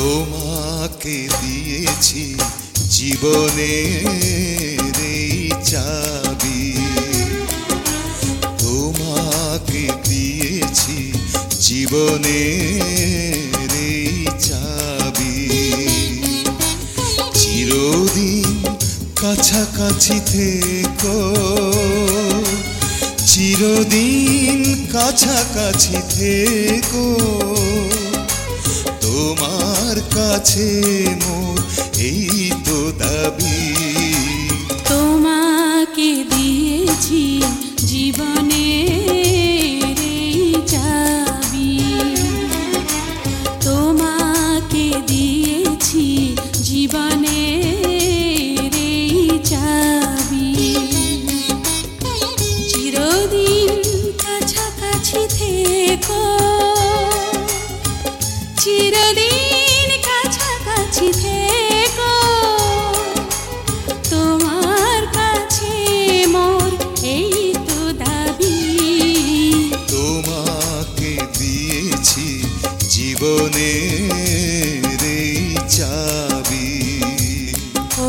তোমাকে দিয়েছি জীবনের এই চাবি, তোমাকে দিয়েছি জীবনের এই চাবি। চিরদিন কাছাকাছি থেকো, চিরদিন কাছাকাছি থেকো, তোমার কাছে মোর এই তো দাবি। তোমাকে দিয়েছি জীবনের এই চাবি, তোমাকে দিয়েছি জীবনের এই চাবি। চিরদিন কাছাকাছি থেকো, চিরদিন কাছাকাছি থেকো, তোমার কাছে মোর এই তো দাবি। তোমাকে দিয়েছি জীবনের এই চাবি। ও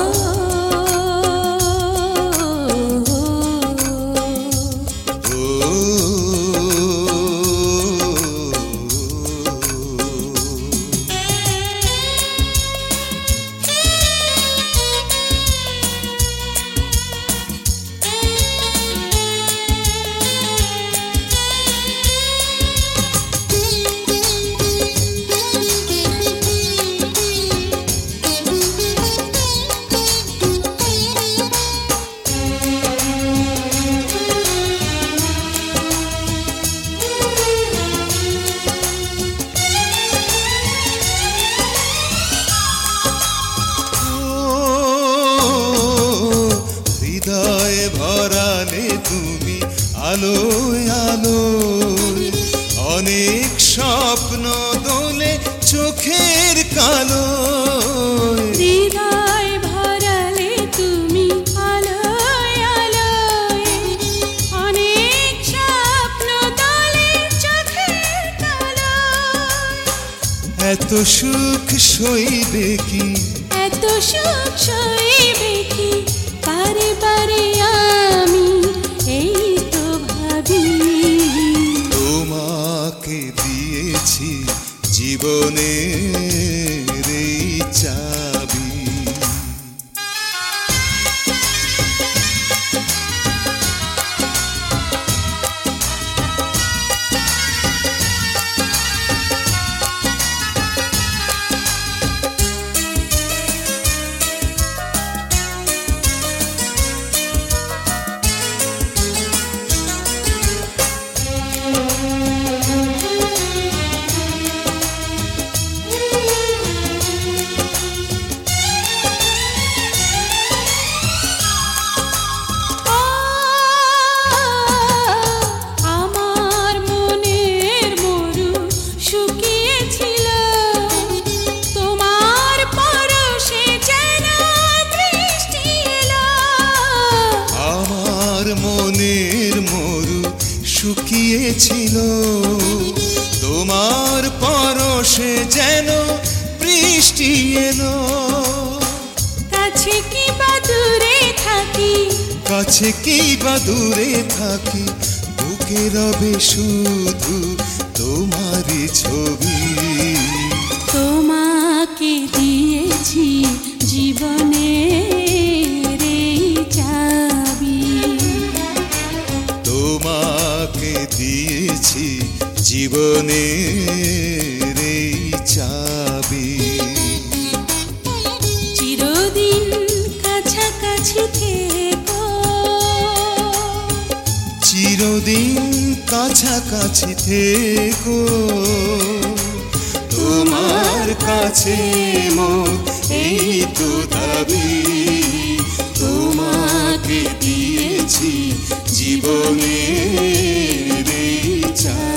হৃদয়ে ভরালে তুমি আলোয় আলোয়, অনেক স্বপ্ন দোলে চোখের কালোয়। হৃদয় ভরালে তুমি আলোয় আলোয়, অনেক স্বপ্ন দোলে চোখের কালোয়। এত সুখ সইবে কি, এত সুখ সইবে কি, বারে বারে আমি এই তো ভাবি। তোমাকে দিয়েছি জীবনের এই চাবি। মনের মরু শুকিয়েছিল, তোমার পরশে যেন বৃষ্টি এলো। কাছে কি বা দূরে থাকি, কাছে কি বা দূরে থাকি, বুকে রবে শুধু তোমারই ছবি। তোমাকে দিয়েছি জীবনের এই চাবি, তোমাকে দিয়েছি জীবনের এই চাবি। চিরদিন কাছাকাছি থেকো, চিরদিন কাছাকাছি থেকো, তোমার কাছে মোর এই তো দাবি। তোমাকে দিয়েছি জীবনের এই চাবি।